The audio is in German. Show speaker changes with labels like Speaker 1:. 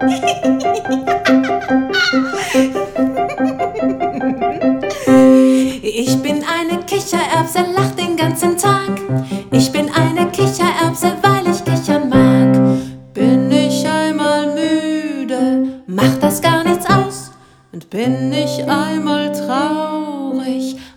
Speaker 1: Ich bin eine Kichererbse, lach den ganzen Tag. Ich bin eine Kichererbse, weil ich kichern mag. Bin ich einmal müde, macht das gar nichts aus. Und bin ich einmal traurig,